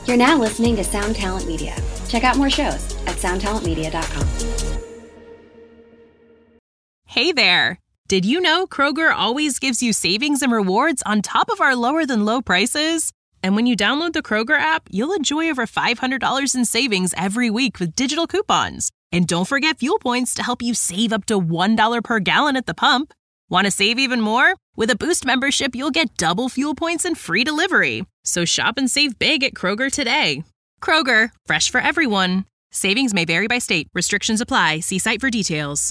You're now listening to Sound Talent Media. Check out more shows at soundtalentmedia.com. Hey there! Did you know Kroger always gives you savings and rewards on top of our lower than low prices? And when you download the Kroger app, you'll enjoy over $500 in savings every week with digital coupons. And don't forget fuel points to help you save up to $1 per gallon at the pump. Want to save even more? With a Boost membership, you'll get double fuel points and free delivery. So shop and save big at Kroger today. Kroger, fresh for everyone. Savings may vary by state. Restrictions apply. See site for details.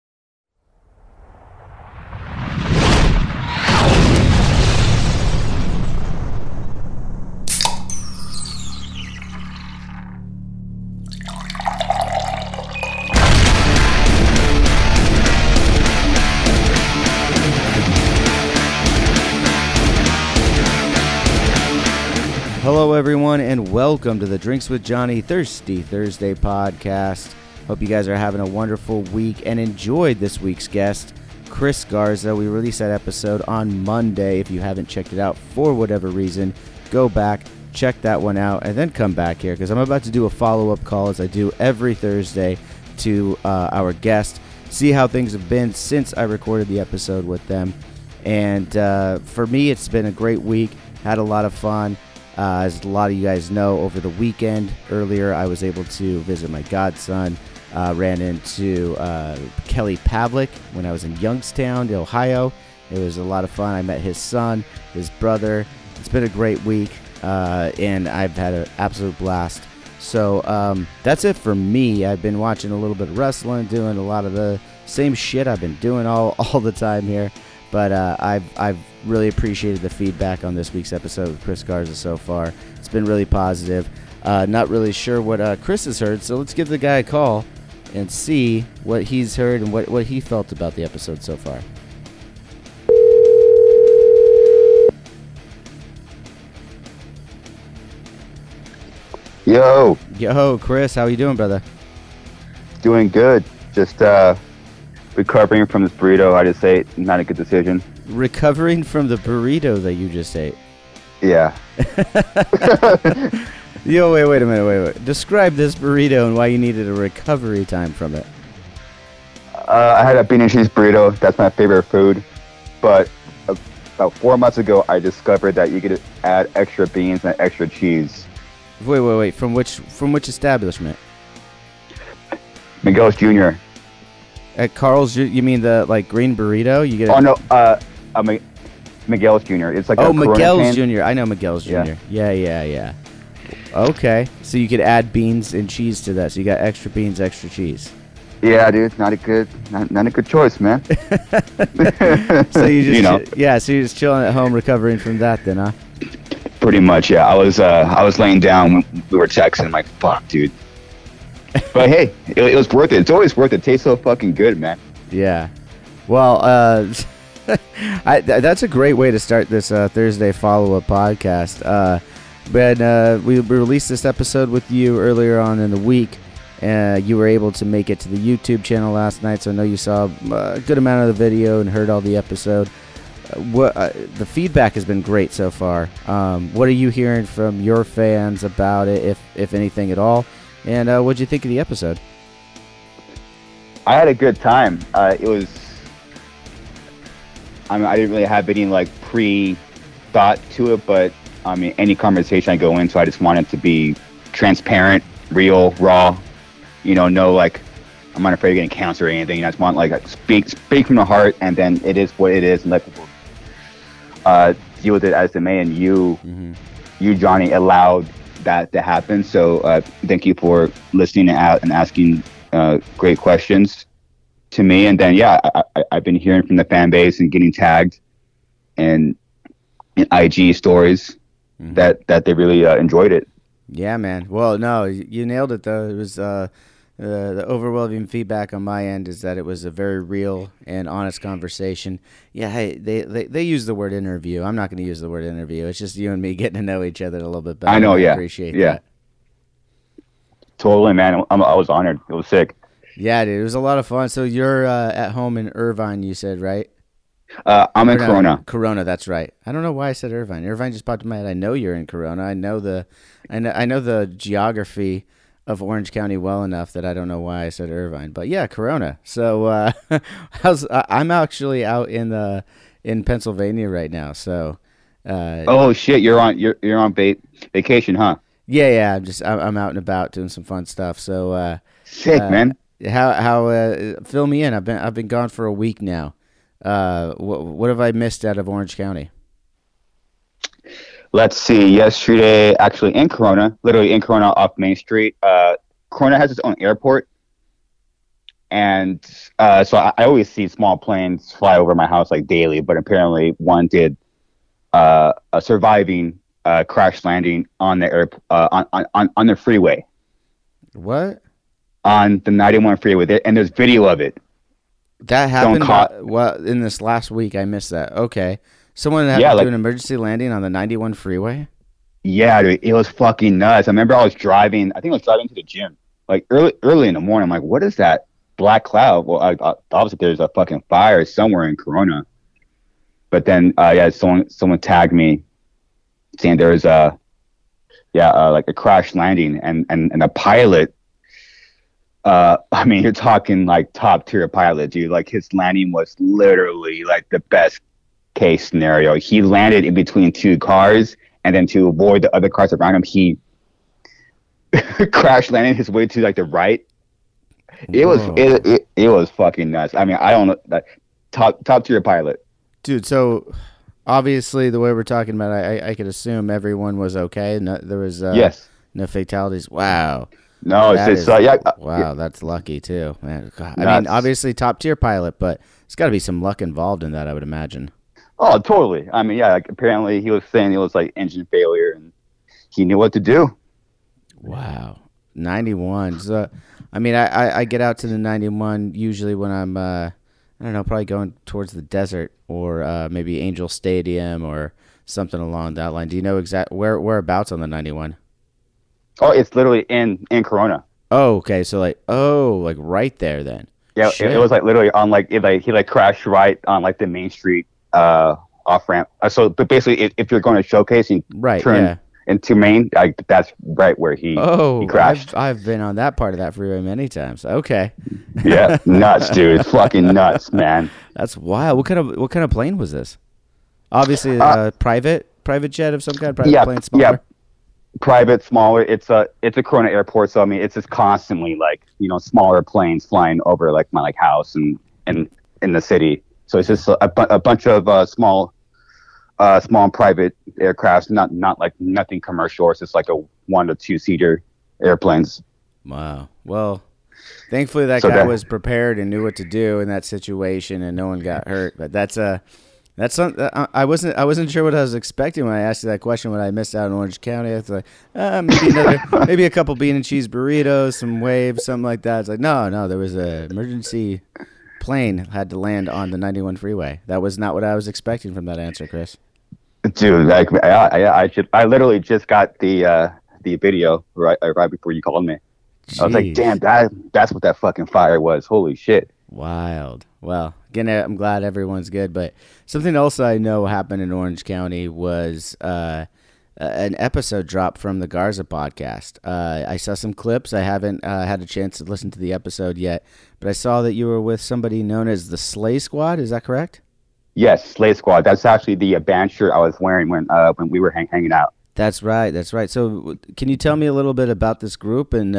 Hello, everyone, and welcome to the Drinks with Johnny Thirsty Thursday podcast. Hope you guys are having a wonderful week and enjoyed this week's guest, Chris Garza. We released that episode on Monday. If you haven't checked it out for whatever reason, go back, check that one out, and then come back here because I'm about to do a follow-up call as I do every Thursday to our guest, see how things have been since I recorded the episode with them. And for me, it's been a great week. Had a lot of fun. As a lot of you guys know, over the weekend, earlier, I was able to visit my godson. Ran into Kelly Pavlik when I was in Youngstown, Ohio. It was a lot of fun. I met his son, his brother. It's been a great week, and I've had an absolute blast. So that's it for me. I've been watching a little bit of wrestling, doing a lot of the same shit I've been doing all the time here. But I've really appreciated the feedback on this week's episode with Chris Garza so far. It's been really positive. Not really sure what Chris has heard, so let's give the guy a call and see what he's heard and what he felt about the episode so far. Yo, Chris, how you doing, brother? Doing good. Just recovering from this burrito I just ate. Not a good decision. Recovering from the burrito that you just ate? Yeah. Yo, wait a minute. Describe this burrito and why you needed a recovery time from it. I had a bean and cheese burrito. That's my favorite food. But about 4 months ago, I discovered that you could add extra beans and extra cheese. Wait. From which establishment? Miguel's Jr. At Carl's, you mean the green burrito? You get? Oh no, Miguel's Jr. It's like Miguel's Jr. I know Miguel's Jr. Yeah. Okay, so you could add beans and cheese to that. So you got extra beans, extra cheese. Yeah, dude, not a good choice, man. So you just so you're just chilling at home, recovering from that, then, huh? Pretty much, yeah. I was laying down when we were texting. I'm like, fuck, dude. But hey, it was worth it. It's always worth it. It tastes so fucking good, man. Yeah. Well, that's a great way to start this Thursday follow-up podcast. But we released this episode with you earlier on in the week. You were able to make it to the YouTube channel last night, so I know you saw a good amount of the video and heard all the episode. The feedback has been great so far. What are you hearing from your fans about it, if anything at all? And what'd you think of the episode? I had a good time. I didn't really have any pre-thought to it, but any conversation I go into, I just want it to be transparent, real, raw. No I'm not afraid of getting cancer or anything. I just want speak from the heart, and then it is what it is, and let people deal with it as they may. And you, Johnny, allowed that to happen. So thank you for listening out and asking great questions to me. And then I've been hearing from the fan base and getting tagged and in IG stories that they really enjoyed it. Yeah, man. Well, no, you nailed it though. It was the overwhelming feedback on my end is that it was a very real and honest conversation. Yeah, hey, they use the word interview. I'm not going to use the word interview. It's just you and me getting to know each other a little bit better. I know, yeah. I appreciate that. Totally, man. I was honored. It was sick. Yeah, dude, it was a lot of fun. So you're at home in Irvine, you said, right? I'm in Or no, Corona. Corona, that's right. I don't know why I said Irvine. Irvine just popped in my head. I know you're in Corona. I know the geography of Orange County well enough that I don't know why I said Irvine. But yeah, Corona. So I'm actually out in Pennsylvania right now. So Oh shit, you're on vacation, huh? yeah. I'm out and about doing some fun stuff. So Sick, man. how fill me in. I've been gone for a week now. What have I missed out of Orange County? Let's see. Yesterday, actually in Corona, literally in Corona off Main Street. Corona has its own airport, and so I always see small planes fly over my house like daily. But apparently, one did a surviving crash landing on the on the freeway. What? On the 91 freeway, and there's video of it. That happened in this last week. I missed that. Okay. Someone had to do an emergency landing on the 91 freeway? Yeah, dude, it was fucking nuts. I remember I was driving to the gym, like early in the morning. I'm like, what is that black cloud? Well, obviously there's a fucking fire somewhere in Corona. But then, someone tagged me saying there was like a crash landing and a pilot. I mean, you're talking like top tier pilot, dude. Like his landing was literally like the best case scenario. He landed in between two cars, and then to avoid the other cars around him, he crash landed his way to like the right. It was fucking nuts. I mean, I don't know that top tier pilot, dude. So obviously, the way we're talking about, I could assume everyone was okay. No, there was no fatalities. Wow. No, wow, that's lucky too, man. God. I mean, obviously top tier pilot, but there's got to be some luck involved in that, I would imagine. Oh, totally. I mean, yeah, like apparently he was saying it was like engine failure, and he knew what to do. Wow, 91. So, I mean, I get out to the 91 usually when I'm I don't know, probably going towards the desert or maybe Angel Stadium or something along that line. Do you know whereabouts on the 91? Oh, it's literally in Corona. Oh, okay. So like right there then. Yeah, it was like literally on he crashed right on like the Main Street off ramp. But basically, if you're going to Showcase and turn into Main, that's right where he crashed. I've been on that part of that freeway many times. Okay. Yeah, nuts, dude. It's fucking nuts, man. That's wild. What kind of plane was this? Obviously, private jet of some kind. Private plane, smaller. Yeah. Private, smaller. It's a Corona airport, so I mean, it's just constantly like smaller planes flying over like my house and in the city. So it's just a bunch of small private aircrafts, not like nothing commercial. It's just like a 1 to 2 seater airplanes. Wow. Well, thankfully that guy was prepared and knew what to do in that situation, and no one got hurt. But that's something I wasn't sure what I was expecting when I asked you that question when I missed out in Orange County. I was like, maybe a couple bean and cheese burritos, some waves, something like that. It's like, no, there was an emergency plane had to land on the 91 freeway. That was not what I was expecting from that answer, Chris. Dude, like I literally just got the video right before you called me. Jeez. I was like, damn, that's what that fucking fire was. Holy shit. Wild. Well, again, I'm glad everyone's good, but something else I know happened in Orange County was an episode dropped from the Garza podcast. I saw some clips. I haven't had a chance to listen to the episode yet, but I saw that you were with somebody known as the Slay Squad. Is that correct? Yes, Slay Squad. That's actually the band shirt I was wearing when we were hanging out. That's right. So can you tell me a little bit about this group and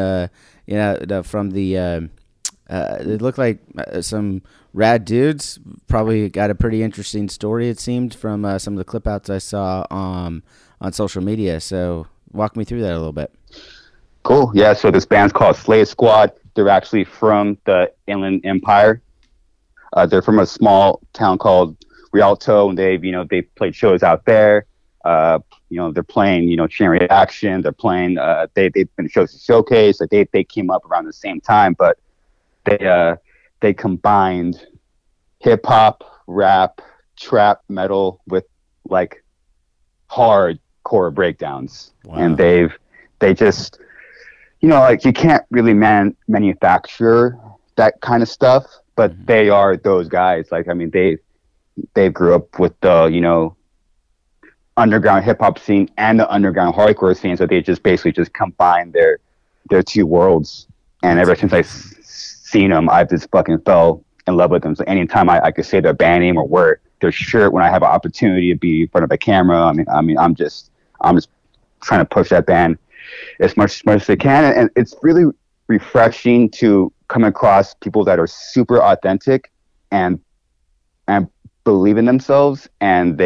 from the they look like some rad dudes. Probably got a pretty interesting story, it seemed, from some of the clip outs I saw on social media. So walk me through that a little bit. Cool. Yeah, so this band's called Slay Squad. They're actually from the Inland Empire. They're from a small town called Rialto, and they played shows out there. They're playing, Chain Reaction. They're playing. They've been shows to Showcase. Like they came up around the same time, but they combined hip hop, rap, trap, metal with like hardcore breakdowns. Wow. And they just like you can't really manufacture that kind of stuff, but they are those guys. Like I mean, they grew up with the, you know, underground hip hop scene and the underground hardcore scene, so they just basically just combined their two worlds. And ever since I seen them, I've just fucking fell in love with them. So anytime I could say their band name or wear their shirt when I have an opportunity to be in front of a camera, I'm just trying to push that band as much as I can. And it's really refreshing to come across people that are super authentic and believe in themselves, and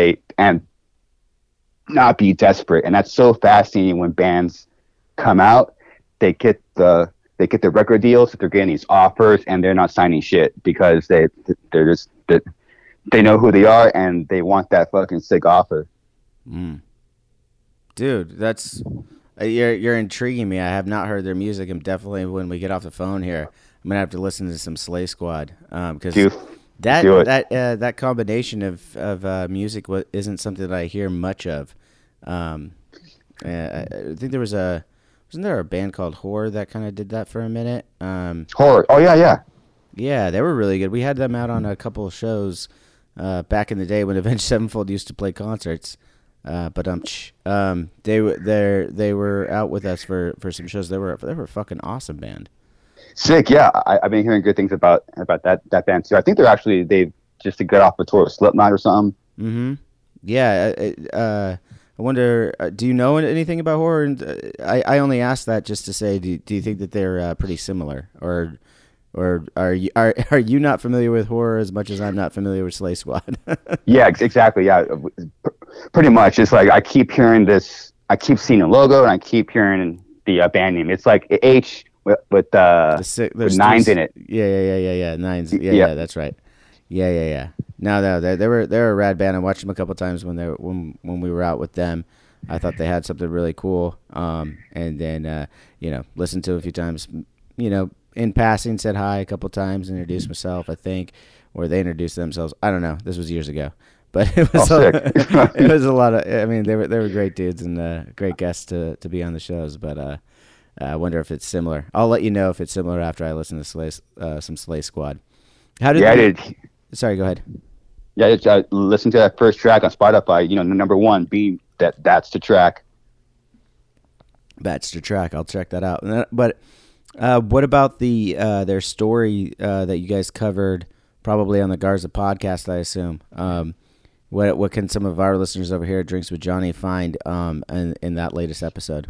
not be desperate. And that's so fascinating when bands come out, they get the record deals, they're getting these offers, and they're not signing shit because they know who they are and they want that fucking sick offer. Dude, that's you're intriguing me. I have not heard their music, and definitely when we get off the phone here, I'm gonna have to listen to some Slay Squad, because that combination of music isn't something that I hear much of. I think wasn't there a band called Horror that kind of did that for a minute? Horror. Oh yeah. Yeah, they were really good. We had them out on a couple of shows back in the day when Avenged Sevenfold used to play concerts. But they were out with us for some shows. They were a fucking awesome band. Sick, yeah. I've been hearing good things about that band too. I think they've just to get off a tour of Slipknot or something. Mm-hmm. Yeah. I wonder, do you know anything about Horror? And I only asked that just to say, do you think that they're pretty similar, or are you not familiar with Horror as much as I'm not familiar with Slay Squad? Yeah, exactly. Yeah, pretty much. It's like I keep hearing this. I keep seeing the logo, and I keep hearing the band name. It's like H with nines in it. Yeah. Nines. Yeah. That's right. Yeah. No, they're a rad band. I watched them a couple times when we were out with them. I thought they had something really cool. And then listened to it a few times. In passing, said hi a couple times, introduced myself, I think, or they introduced themselves. I don't know. This was years ago, but it was it was a lot of. I mean, they were great dudes and great guests to be on the shows. But I wonder if it's similar. I'll let you know if it's similar after I listen to some Slay Squad. Sorry, go ahead. Yeah, I listened to that first track on Spotify. The number one being that's the track. That's the track. I'll check that out. But what about their story that you guys covered probably on the Garza podcast, I assume? What can some of our listeners over here at Drinks with Johnny find in that latest episode?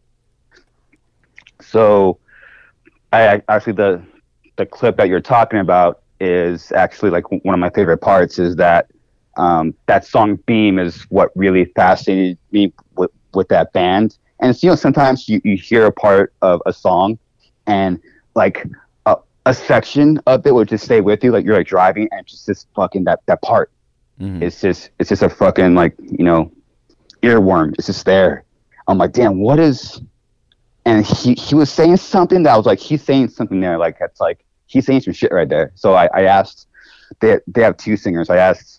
So, I actually the clip that you're talking about is actually like one of my favorite parts. Is that that song Beam is what really fascinated me with that band. And sometimes you hear a part of a song and like a section of it will just stay with you, like you're like driving and it's just fucking that part. Mm-hmm. It's just a fucking like earworm. It's just there. I'm like, damn, what is? And he was saying something that I was like, he's saying something there, like it's like he's saying some shit right there. So I asked, they have two singers. I asked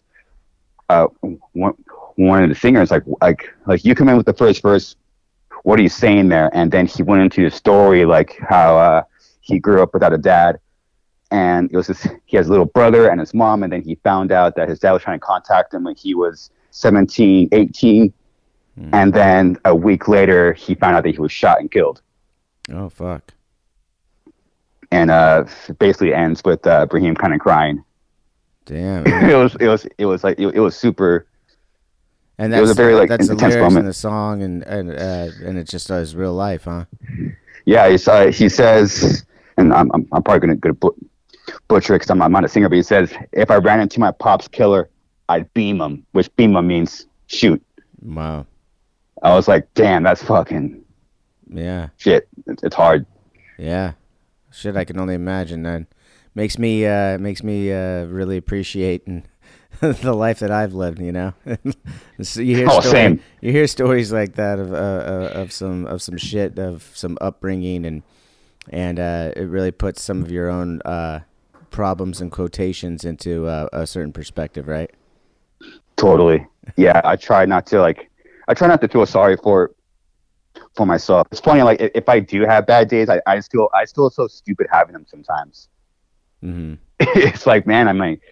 one of the singers like you come in with the first verse, what are you saying there? And then he went into the story, like how he grew up without a dad, and it was he has a little brother and his mom, and then he found out that his dad was trying to contact him when he was 17, 18, and then a week later he found out that he was shot and killed. Oh fuck! And basically ends with Brahim kind of crying. Damn. it was super. And it was a very that's intense the lyrics moment in the song, and it just is real life, huh? Yeah, he says, and I'm probably gonna butcher it because I'm not a singer, but he says, if I ran into my pop's killer, I'd beam him, which beam him means shoot. Wow. I was like, damn, that's fucking shit. It's hard. Yeah, shit. I can only imagine. That makes me really appreciate the life that I've lived, So you hear stories like that of some shit, of some upbringing, and it really puts some of your own problems and quotations into a certain perspective, right? Totally. Yeah, I try not to feel sorry for myself. It's funny, like if I do have bad days, I still so stupid having them sometimes. Mm-hmm. It's like, man,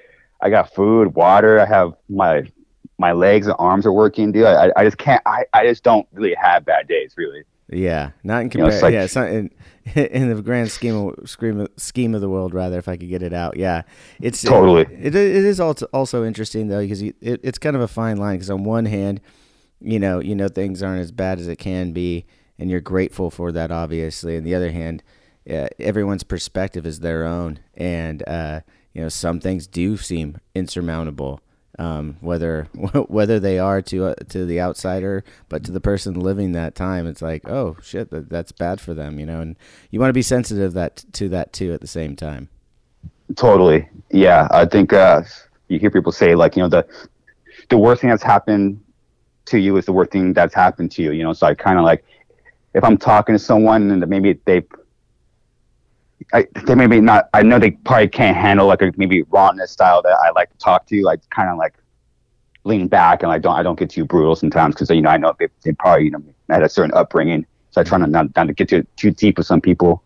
I got food, water. I have my legs and arms are working, dude. I just can't. I just don't really have bad days, really. Yeah, not in comparison. Yeah, it's not in the grand scheme of the world. Rather, if I could get it out, yeah, it's totally. It is also interesting though, because it's kind of a fine line. Because on one hand, you know things aren't as bad as it can be, and you're grateful for that, obviously. On the other hand, everyone's perspective is their own, and some things do seem insurmountable. Whether they are to the outsider, but to the person living that time, it's like, oh shit, that's bad for them, and you want to be sensitive to that too at the same time. Totally, yeah. I think you hear people say, like, the worst thing that's happened to you is the worst thing that's happened to you. So I kind of like, if I'm talking to someone and maybe they maybe not, I know they probably can't handle like a maybe rawness style that I like to talk to. I kind of like lean back and I don't get too brutal sometimes, because I know they probably had a certain upbringing. So I try not to get too deep with some people.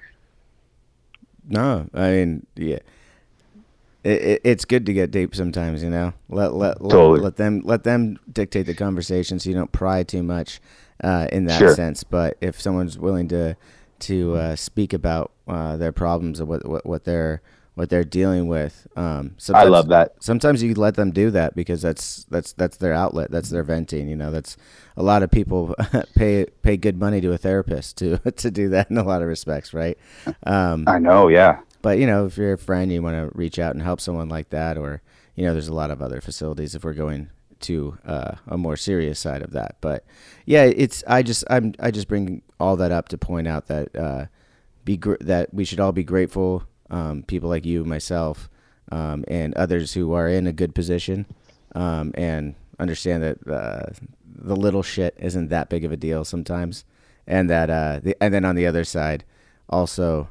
No, I mean, yeah, it's good to get deep sometimes. Totally. Let them dictate the conversation, so you don't pry too much in that Sure. sense. But if someone's willing to speak about their problems and what they're dealing with, I love that. Sometimes you let them do that, because that's their outlet, that's their venting. That's a lot of people pay good money to a therapist to do that in a lot of respects, right? I know, yeah. But if you're a friend, you want to reach out and help someone like that, or there's a lot of other facilities if we're going to a more serious side of that. But yeah, I just bring all that up to point out that that we should all be grateful, people like you, myself, and others who are in a good position, and understand that the little shit isn't that big of a deal sometimes, and that and then on the other side, also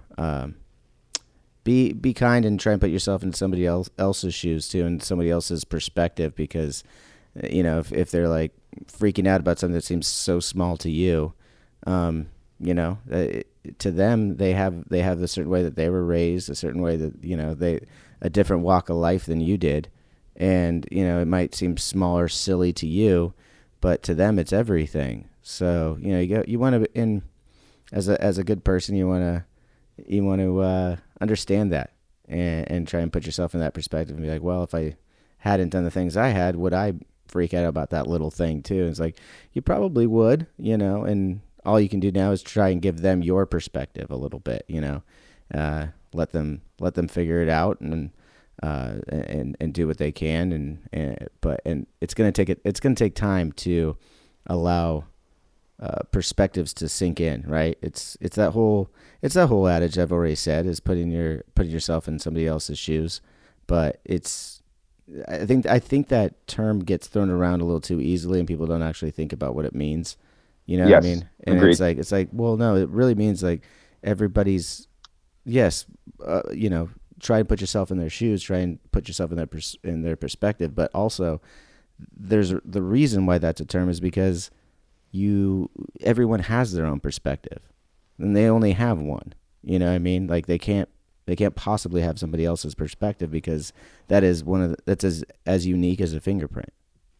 be kind and try and put yourself in somebody else's shoes too, and somebody else's perspective, because if they're like freaking out about something that seems so small to you, to them they have a certain way that they were raised, a certain way that a different walk of life than you did, and it might seem small or silly to you, but to them it's everything. So you want to, as a good person, you want to understand that and try and put yourself in that perspective and be like, well, if I hadn't done the things I had, would I freak out about that little thing too? And it's like, you probably would, and all you can do now is try and give them your perspective a little bit, let them figure it out and do what they can. But it's going to take time to allow perspectives to sink in, right? It's that whole adage I've already said, is putting yourself in somebody else's shoes. But I think that term gets thrown around a little too easily, and people don't actually think about what it means. Yes, what I mean? And agreed. It's like, well, no, it really means like everybody's, yes, try and put yourself in their shoes, try and put yourself in their perspective. But also, there's the reason why that's a term is because everyone has their own perspective, and they only have one. You know what I mean? Like they can't possibly have somebody else's perspective, because that is that's as unique as a fingerprint.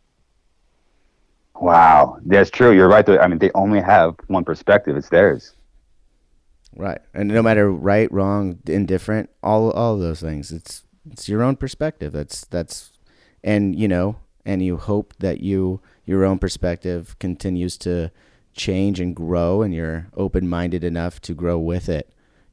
Wow, that's true. You're right. I mean, they only have one perspective. It's theirs. Right, and no matter right, wrong, indifferent, all of those things, it's your own perspective. That's, and you hope that your own perspective continues to change and grow, and you're open-minded enough to grow with it.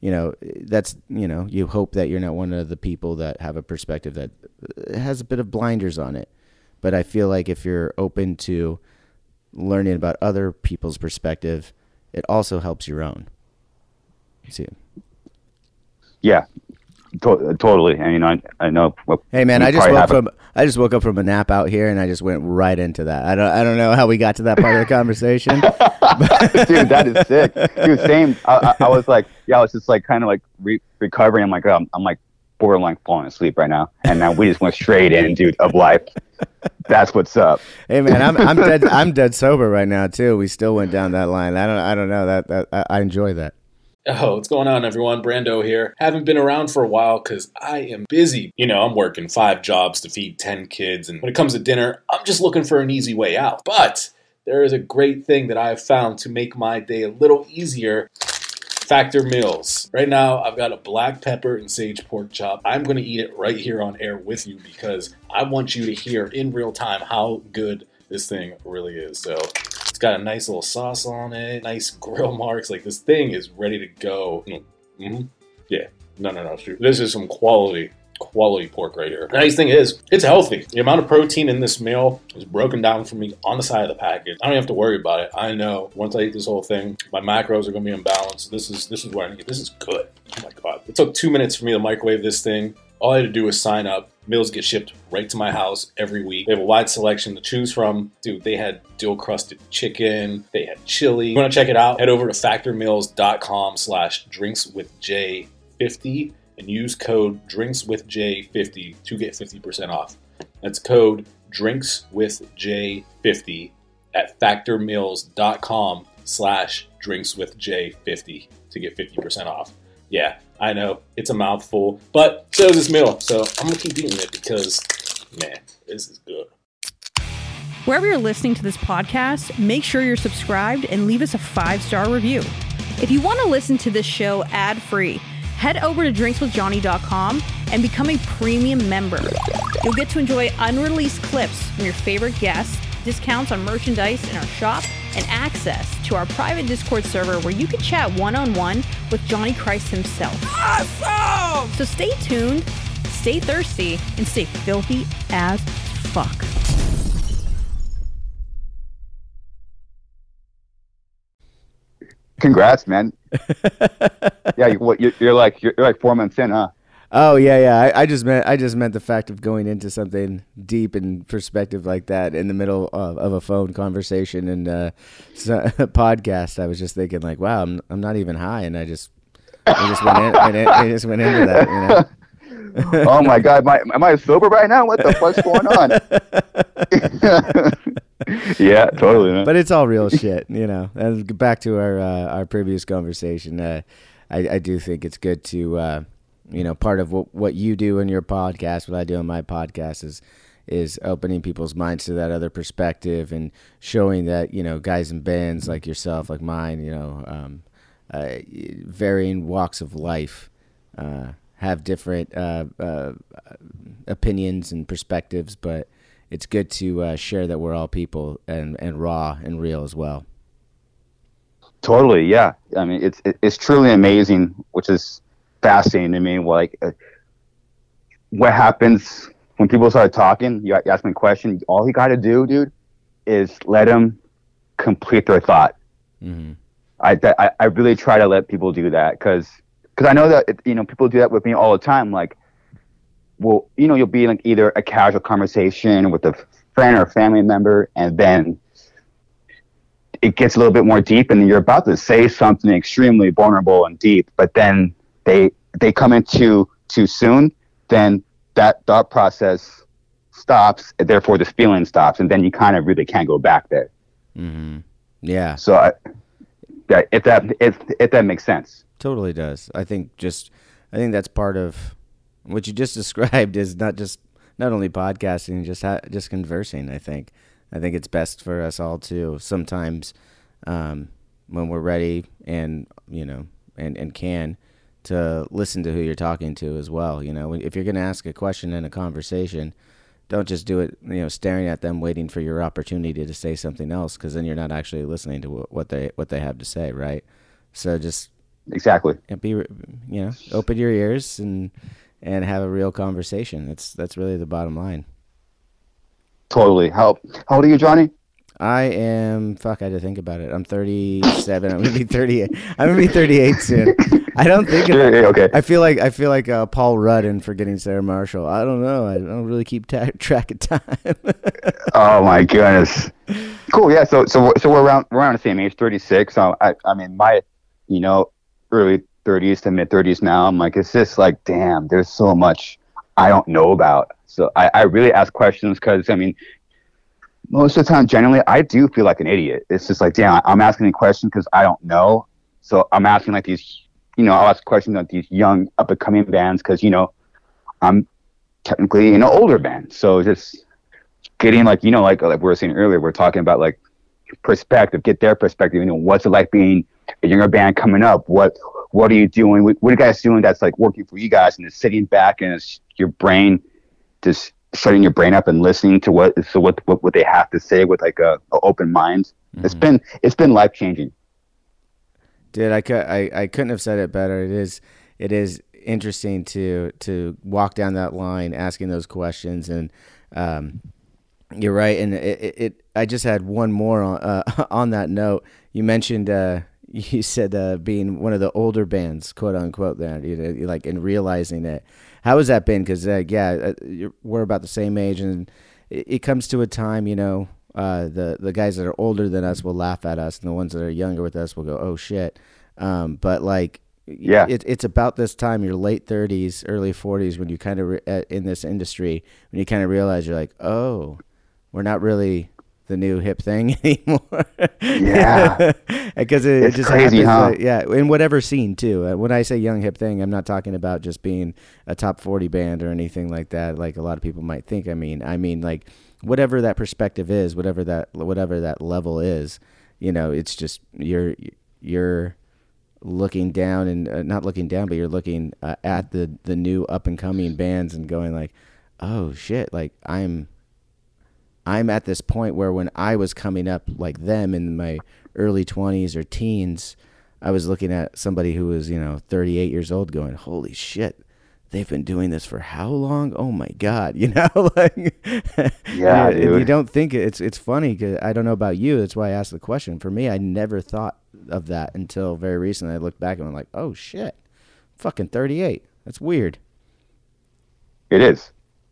You hope that you're not one of the people that have a perspective that has a bit of blinders on it. But I feel like if you're open to learning about other people's perspective, it also helps your own. See it? Yeah, totally. And I know. Hey man, I just woke up from a nap out here, and I just went right into that. I don't know how we got to that part of the conversation. Dude, that is sick. Dude, same. I was like, I was just like kind of like recovering. I'm like, I'm like borderline falling asleep right now, and now we just went straight in, dude, of life. That's what's up. Hey man, I'm dead sober right now too. We still went down that line. I don't know that I enjoy that. Oh, what's going on, everyone? Brando here. Haven't been around for a while because I am busy. You know, I'm working 5 jobs to feed 10 kids, and when it comes to dinner, I'm just looking for an easy way out. But there is a great thing that I have found to make my day a little easier. Factor Meals. Right now, I've got a black pepper and sage pork chop. I'm going to eat it right here on air with you because I want you to hear in real time how good this thing really is. So it's got a nice little sauce on it, nice grill marks. Like, this thing is ready to go. Mm-hmm. Yeah. No. This is some quality pork right here. The nice thing is, it's healthy. The amount of protein in this meal is broken down for me on the side of the package. I don't have to worry about it. I know once I eat this whole thing, my macros are going to be in balance. This is what I need. This is good. Oh my God. It took 2 minutes for me to microwave this thing. All I had to do was sign up. Meals get shipped right to my house every week. They have a wide selection to choose from. Dude, they had dill-crusted chicken. They had chili. You want to check it out? Head over to factormeals.com/drinkswithj50 and use code drinkswithj50 to get 50% off. That's code drinkswithj50 at factormeals.com/drinkswithj50 to get 50% off. Yeah, I know, it's a mouthful, but so is this meal. So I'm going to keep eating it because, man, this is good. Wherever you're listening to this podcast, make sure you're subscribed and leave us a 5-star review. If you want to listen to this show ad-free, head over to drinkswithjohnny.com and become a premium member. You'll get to enjoy unreleased clips from your favorite guests, discounts on merchandise in our shop, and access to our private Discord server where you can chat one-on-one with Johnny Christ himself. Awesome! So stay tuned, stay thirsty, and stay filthy as fuck. Congrats, man. Yeah, you're like 4 months in, huh? Oh yeah. I just meant the fact of going into something deep and perspective like that in the middle of a phone conversation and a podcast. I was just thinking like, wow, I'm not even high, and I just went into that. You know? Oh my God, am I sober right now? What the fuck's going on? Yeah, totally, man. But it's all real shit, you know. And back to our previous conversation, I do think it's good to. Part of what you do in your podcast, what I do in my podcast is opening people's minds to that other perspective and showing that, guys in bands like yourself, like mine, varying walks of life, have different opinions and perspectives, but it's good to share that we're all people and raw and real as well. Totally, yeah. I mean, it's truly amazing, which is fascinating to me. Like, what happens when people start talking? You ask me a question. All you got to do, dude, is let them complete their thought. Mm-hmm. I really try to let people do that because I know that people do that with me all the time. Like, well, you'll be in like either a casual conversation with a friend or a family member, and then it gets a little bit more deep, and you're about to say something extremely vulnerable and deep, but then they come in too soon, then that thought process stops, and therefore the feeling stops, and then you kind of really can't go back there. Mm-hmm. Yeah. So if that makes sense. Totally does. I think that's part of what you just described is not only podcasting, just conversing. I think it's best for us all to sometimes when we're ready and and can to listen to who you're talking to as well. If you're going to ask a question in a conversation, don't just do it, staring at them, waiting for your opportunity to say something else, because then you're not actually listening to what they have to say, right? So just exactly be, open your ears and have a real conversation. That's really the bottom line. Totally. How old are you, Johnny? I am. Fuck, I had to think about it. I'm 37. I'm gonna be 38. I'm gonna be 38 soon. I don't think. Okay. I feel like Paul Rudd in Forgetting Sarah Marshall. I don't know. I don't really keep track of time. Oh my goodness. Cool. Yeah. So we're around the same age, 36. So I mean my, early 30s to mid 30s now. I'm like, it's just like, damn, there's so much I don't know about. So I really ask questions because I mean, most of the time, generally, I do feel like an idiot. It's just like, damn, I'm asking a question because I don't know. So I'm asking like these I'll ask questions of these young up and coming bands because I'm technically in an older band, so just getting like we were saying earlier, we're talking about like perspective, get their perspective. What's it like being a younger band coming up? What are you doing? What are you guys doing that's like working for you guys? And just sitting back and it's your brain just shutting your brain up and listening to what they have to say with like a open mind. Mm-hmm. It's been life changing. Dude, I couldn't have said it better. It is interesting to walk down that line, asking those questions, and you're right. And I just had one more on that note. You mentioned you said being one of the older bands, quote unquote, there, like, and realizing it. How has that been? Because we're about the same age, and it comes to a time, the guys that are older than us will laugh at us, and the ones that are younger with us will go, "Oh shit!" But like, yeah, it's about this time, your late 30s, early 40s, when you kind of in this industry, when you kind of realize you're like, "Oh, we're not really the new hip thing anymore." Yeah, because it just crazy, happens, huh? In whatever scene too. When I say young hip thing, I'm not talking about just being a top 40 band or anything like that, like a lot of people might think. I mean like whatever that perspective is, whatever that level is, it's just you're looking down and not looking down, but you're looking at the new up and coming bands and going like, oh shit, like I'm at this point where when I was coming up like them in my early 20s or teens, I was looking at somebody who was 38 years old going, holy shit, they've been doing this for how long? Oh my God, like, yeah, dude. You don't think it's funny because I don't know about you. That's why I asked the question. For me, I never thought of that until very recently. I looked back and I'm like, oh shit, fucking 38. That's weird. It is.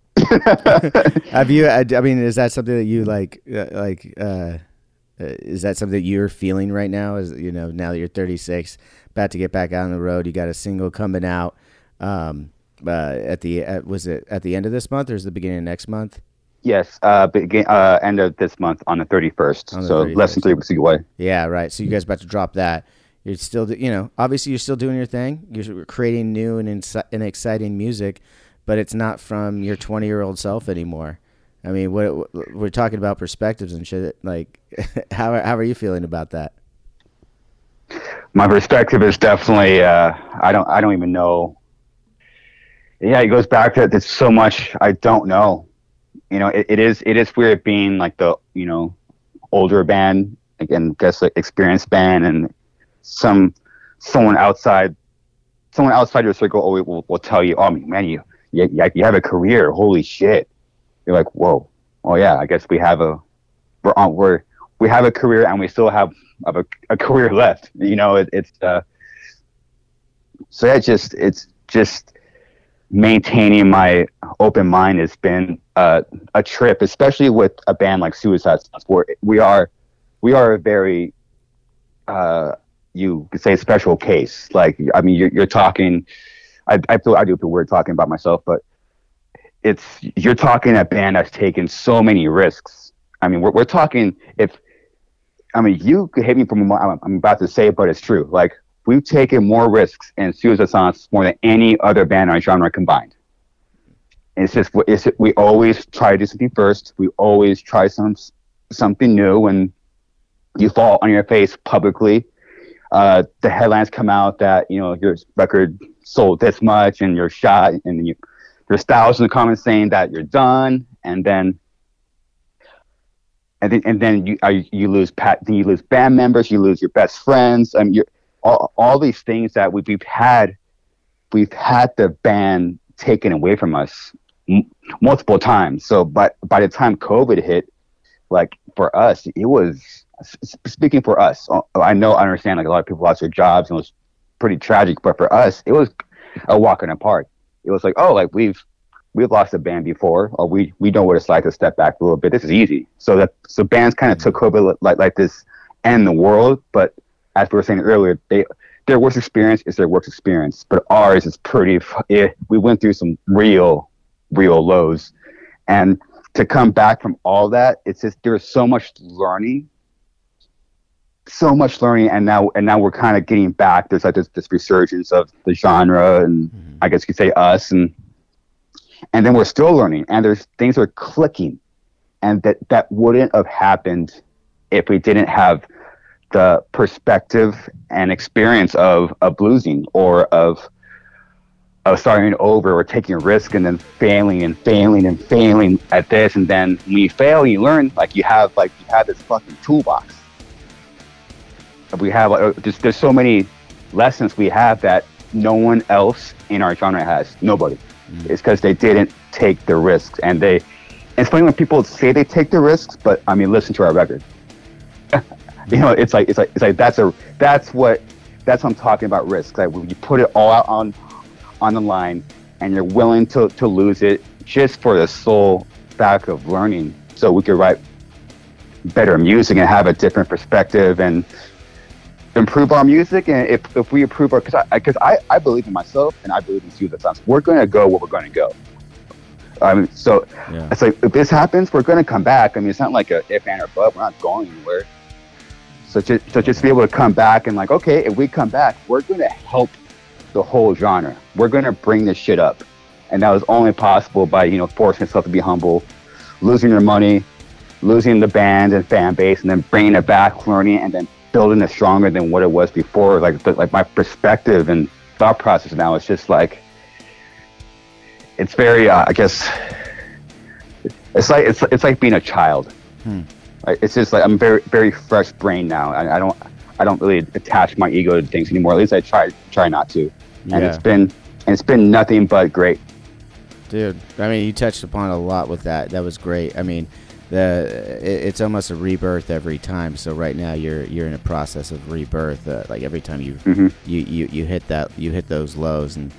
Have you? I mean, is that something that you like? Is that something that you're feeling right now? Is now that you're 36, about to get back out on the road, you got a single coming out. Was it at the end of this month or is it the beginning of next month? Yes, end of this month on the 31st. So 31st. Less than 3 weeks away. Yeah, right. So you guys about to drop that. You're still, obviously you're still doing your thing. You're creating new and exciting music, but it's not from your 20-year-old self anymore. I mean, we're talking about perspectives and shit. Like, how are you feeling about that? My perspective is definitely I don't even know. Yeah, it goes back to there's so much I don't know. It is weird being like the older band, again, guess like experienced band, and someone outside your circle always will tell you, oh man, you have a career. Holy shit! You're like, whoa. Oh yeah, I guess we have a career and we still have a career left. So it's just maintaining my open mind has been a trip, especially with a band like Suicide Silence, where we are a very you could say special case. Like, I mean, you're talking. I do feel weird talking about myself, but you're talking a band that's taken so many risks. I mean, we're talking you could hit me from what I'm about to say, but it's true. Like, we've taken more risks in Suicide Silence more than any other band in our genre combined. And we always try to do something first. We always try something new, and you fall on your face publicly. The headlines come out that your record sold this much, and you're shot, and there's thousands of comments saying that you're done, and then you lose band members, you lose your best friends. I mean, all these things that we've had the band taken away from us multiple times. So, but by the time COVID hit, like for us, it was speaking for us. I understand like a lot of people lost their jobs and it was pretty tragic, but for us, it was a walk in the park. It was like, oh, like we've lost a band before, or we know what it's like to step back a little bit. This is easy. So bands kind of took COVID like this and the world, but as we were saying earlier, their worst experience is their worst experience, but ours is pretty. We went through some real lows, and to come back from all that, it's just there's so much learning so much learning, and now we're kind of getting back. There's like this resurgence of the genre, and I guess you could say us, and then we're still learning, and there's things are clicking, and that wouldn't have happened if we didn't have the perspective and experience of bluesing, or of starting over, or taking a risk and then failing at this, and then when you fail, you learn. Like you have this fucking toolbox. We have there's so many lessons we have that no one else in our genre has. Nobody. It's because they didn't take the risks, and it's funny when people say they take the risks, but I mean, listen to our record. You know, it's like that's what I'm talking about, risks. Like when you put it all out on the line, and you're willing to lose it just for the sole fact of learning, so we could write better music and have a different perspective and improve our music. And if we improve our, because I believe in myself, and I believe in Suicide Silence, we're going to go where we're going to go. I mean, so it's like, if this happens, we're going to come back. I mean, it's not like a if, and, or but. We're not going anywhere. So just be able to come back and like, okay, if we come back, we're going to help the whole genre. We're going to bring this shit up. And that was only possible by, you know, forcing yourself to be humble, losing your money, losing the band and fan base, and then bringing it back, learning, and then building it stronger than what it was before. Like my perspective and thought process now is just like, it's very, I guess, it's like being a child. Right? It's just like I'm very, very fresh brain now. I don't really attach my ego to things anymore. At least I try not to. And it's been nothing but great. Dude, I mean, you touched upon a lot with that. That was great. I mean, it's almost a rebirth every time. So right now you're in a process of rebirth. Like every time you hit those lows, and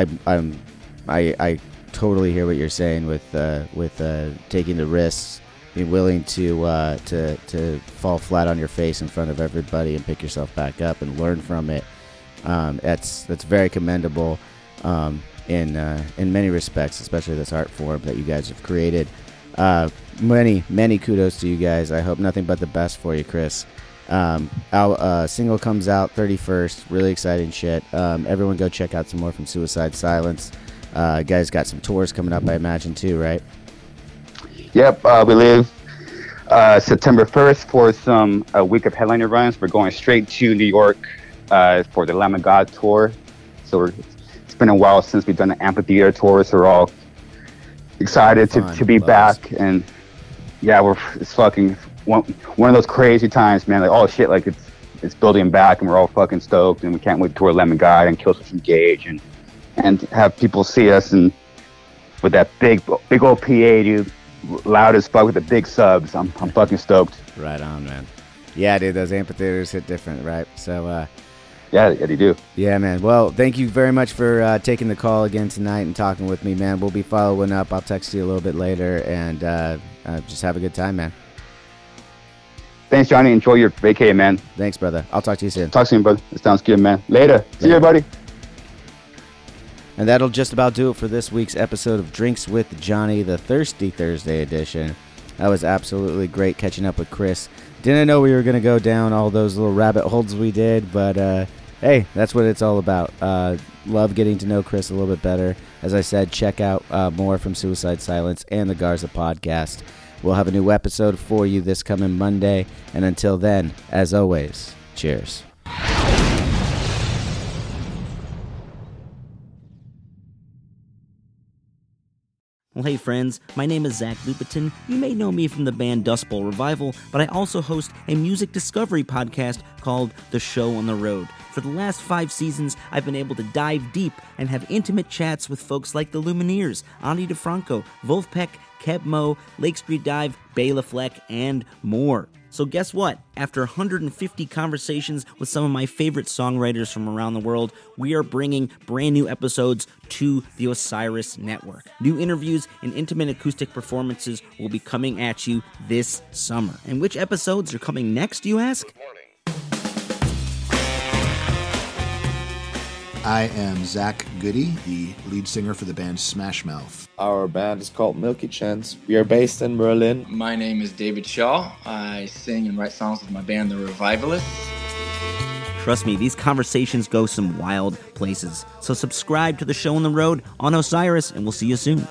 I totally hear what you're saying with taking the risks, being willing to fall flat on your face in front of everybody and pick yourself back up and learn from it. That's very commendable in many respects, especially this art form that you guys have created. Many kudos to you guys. I hope nothing but the best for you, Chris. Our single comes out 31st. Really exciting shit. Everyone go check out some more from Suicide Silence. Guys got some tours coming up, I imagine, too, right? Yep, we leave September 1st for a week of headliner runs. We're going straight to New York for the Lamb of God tour. So it's been a while since we've done an amphitheater tour, so we're all excited to be back. And yeah, it's fucking one of those crazy times, man. Like, oh shit, like it's building back, and we're all fucking stoked, and we can't wait to tour Lamb of God and Killswitch Engage and have people see us, and with that big old PA, dude. Loud as fuck with the big subs. I'm fucking stoked. Right on, man. Yeah, dude, those amphitheaters hit different, right? So yeah, they do. Yeah, man. Well, thank you very much for taking the call again tonight and talking with me, man. We'll be following up. I'll text you a little bit later, and just have a good time, man. Thanks, Johnny. Enjoy your vacay, man. Thanks, brother. I'll talk to you soon. Talk soon, brother. It sounds good, man. Later. See you, everybody. And that'll just about do it for this week's episode of Drinks with Johnny, the Thirsty Thursday edition. That was absolutely great catching up with Chris. Didn't know we were going to go down all those little rabbit holes we did, but hey, that's what it's all about. Love getting to know Chris a little bit better. As I said, check out more from Suicide Silence and the Garza podcast. We'll have a new episode for you this coming Monday. And until then, as always, cheers. Well, hey friends, my name is Zach Lupetin. You may know me from the band Dust Bowl Revival, but I also host a music discovery podcast called The Show on the Road. For the last 5 seasons, I've been able to dive deep and have intimate chats with folks like the Lumineers, Ani DeFranco, Wolfpack, Keb Mo, Lake Street Dive, Bela Fleck, and more. So guess what? After 150 conversations with some of my favorite songwriters from around the world, we are bringing brand new episodes to the Osiris Network. New interviews and intimate acoustic performances will be coming at you this summer. And which episodes are coming next, you ask? I am Zach Goody, the lead singer for the band Smash Mouth. Our band is called Milky Chance. We are based in Berlin. My name is David Shaw. I sing and write songs with my band, The Revivalists. Trust me, these conversations go some wild places. So subscribe to The Show on the Road on Osiris, and we'll see you soon.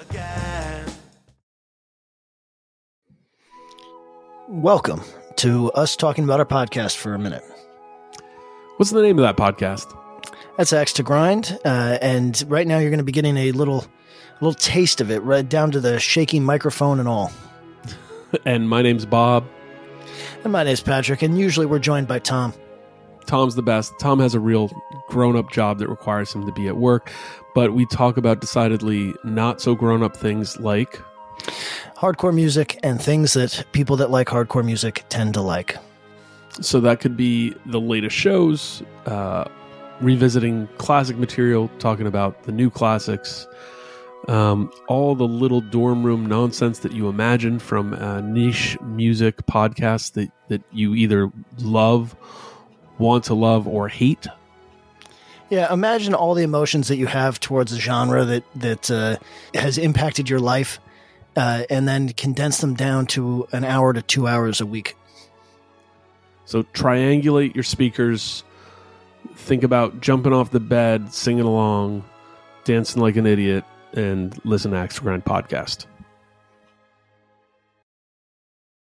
Welcome to us talking about our podcast for a minute. What's the name of that podcast? That's Axe to Grind, and right now you're going to be getting a little taste of it, right down to the shaky microphone and all. And my name's Bob. And my name's Patrick, and usually we're joined by Tom. Tom's the best. Tom has a real grown-up job that requires him to be at work, but we talk about decidedly not so grown-up things like hardcore music and things that people that like hardcore music tend to like. So that could be the latest shows, revisiting classic material, talking about the new classics, all the little dorm room nonsense that you imagine from niche music podcasts that you either love, want to love, or hate. Yeah, imagine all the emotions that you have towards a genre that has impacted your life, and then condense them down to an hour to 2 hours a week. So triangulate your speakers. Think about jumping off the bed, singing along, dancing like an idiot, and listen to Axe to Grind podcast.